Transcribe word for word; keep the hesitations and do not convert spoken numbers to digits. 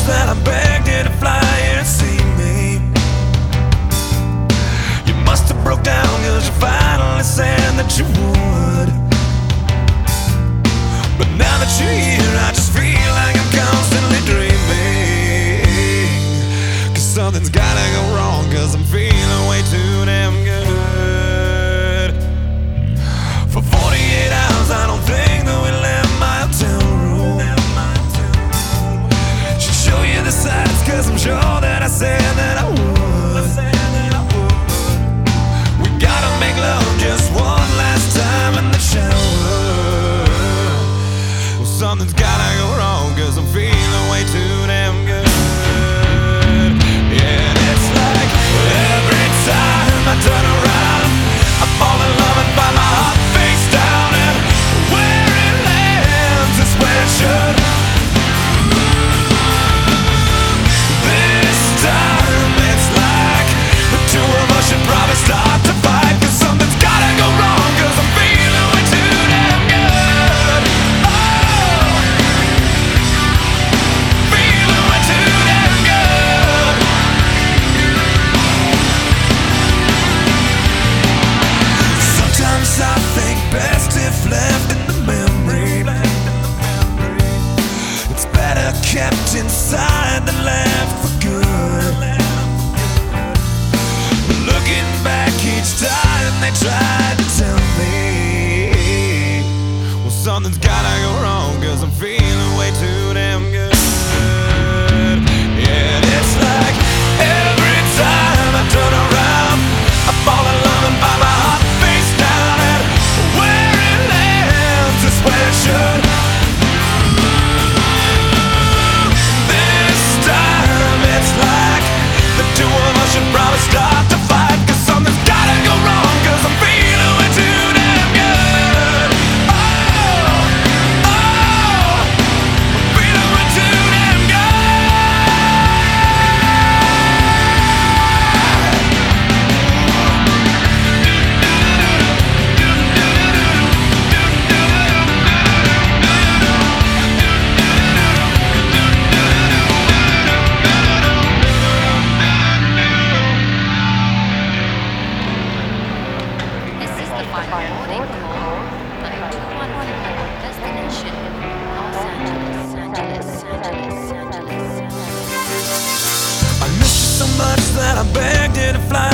that I begged you to fly here and see me. You must have broke down cause you finally said that you would. But now that you're here I just feel like I'm constantly dreaming. Cause something's gotta go wrong cause I'm feeling way too damn good. For forty-eight hours I don't think that we left my hotel room. Should show you the sights cause I'm sure that I said that I would. We gotta make love just one last time in the shower. Well, something's gotta go wrong cause I'm feeling way too damn good. Yeah, and it's like every time I turn around I fall in love and find my heart face down, and where it lands is where it should. This time it's like the two of us should probably start to fight, cause something's gotta go wrong cause I'm feeling way too damn good. Oh, feeling way too damn good. Sometimes I think best if left in the memory. It's better kept inside than left for good. Looking back each time they tried to tell me, well, something's gotta go wrong cause I'm feeling way too damn good. Yeah, and it's like every time I turn around I fall in love and find my heart face down, and where it lands is where it should. This time it's like the two of us should probably start to fight, cause something's gotta go wrong cause I'm feeling way too damn good. Oh, oh, I'm feeling way too damn This is the final boarding call on a two one four destination Los Angeles, Angeles, Angeles, Angeles, Angeles. I miss you so much that I begged you to fly